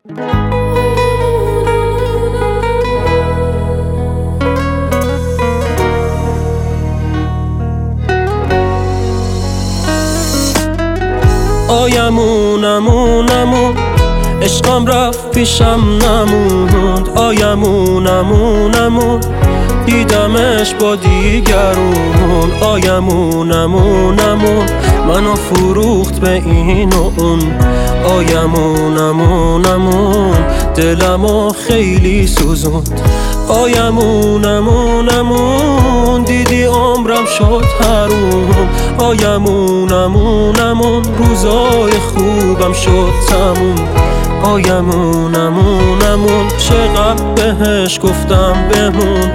آیمون عشقم رفت پیشم نموند. آیمون دیدمش با دیگرون. آیمون منو فروخت به این و اون. آیمون دلمو خیلی سوزوند. آیمون دیدی عمرم شد حروم. آیمون روزای خوبم شد تموم. آیمون چقدر بهش گفتم بمون.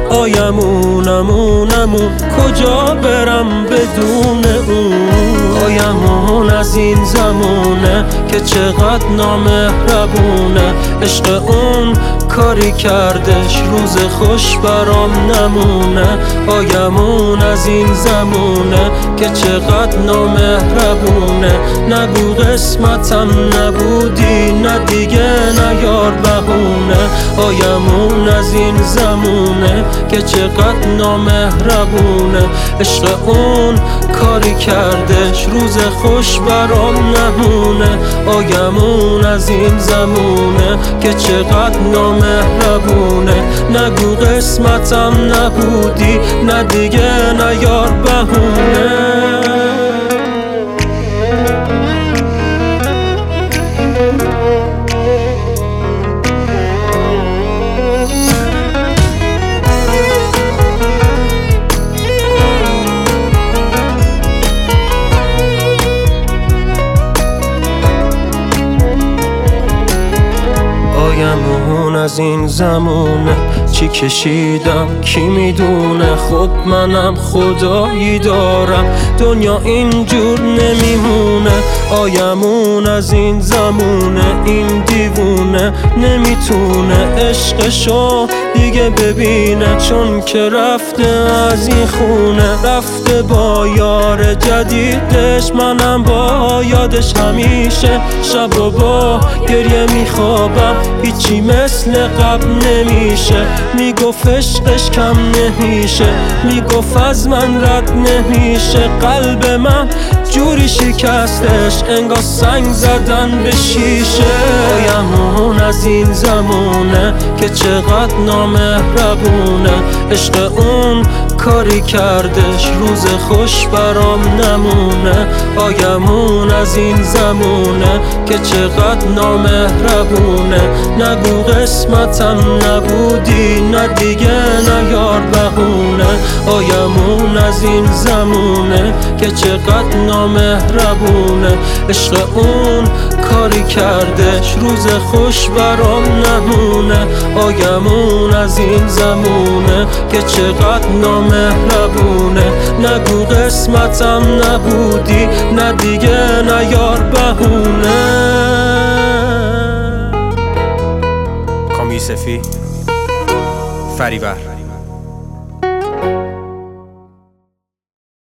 آیمون کجا برم بدون اون. آیمون از این زمونه که چقدر نامهربونه. عشق اون کاری کردش روز خوش برام نمونه. آیمون از این زمونه که چقدر نامهربونه. نگو قسمتم نبودی، نه دیگه نه یار بهونه. آیمون از این زمونه که چقدر نامهربونه. عشق اون کاری کردش روز خوش برام نمونه. آیمون از این زمونه که چقدر نامهربونه. نگو قسمتم نبودی، نه دیگه نه یار بهونه. آیمون از این زمونه چی کشیدم کی میدونه. خب منم خدایی دارم، دنیا اینجور نمیمونه. آیمون از این زمونه این دیوونه نمیتونه عشقشو دیگه ببینه. چون که رفته از این خونه، رفته با یار جدیدش. منم با یادش همیشه شب و با گریه میخوابم. هیچی مثل قبل نمیشه. میگفت عشقش کم نمیشه، میگفت از من رد نمیشه. قلب من جوری شکستش انگار سنگ زدن به شیشه. آیمون از این زمونه که چقدر نامهربونه. عشق اون کاری کردش روز خوش برام نمونه. آیمون از این زمونه که چقدر نامهربونه. نگو قسمتم نبودی، نه دیگه نه یار بهونه. آیمون از این زمونه که چقدر نامهربونه. عشق اون کاری کردش روز خوش برام نمونه. آیمون از این زمونه که چقدر نامهربونه. نگو قسمتم نبودی، نه دیگه نه یار بهونه. کامی یوسفی، فریور.